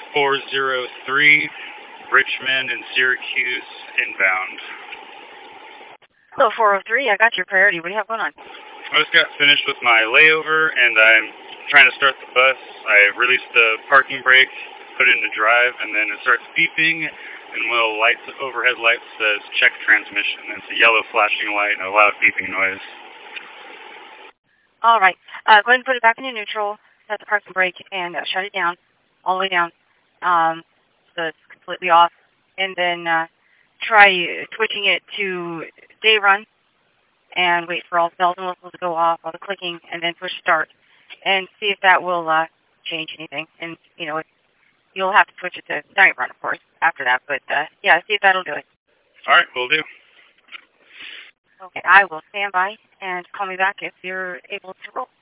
403, Richmond and Syracuse inbound. Hello, 403. I got your priority. What do you have going on? I just got finished with my layover, and I'm trying to start the bus. I released the parking brake, put it into drive, and then it starts beeping, and one of the overhead lights says check transmission. It's a yellow flashing light and a loud beeping noise. All right. Go ahead and put it back into neutral, set the parking brake, and shut it down, all the way down, so it's completely off. And then try switching it to day run and wait for all the bells and whistles to go off, all the clicking, and then push start. And see if that will change anything. And, you'll have to switch it to night run, of course, after that. But, yeah, see if that'll do it. All right, will do. Okay, I will stand by and call me back if you're able to roll.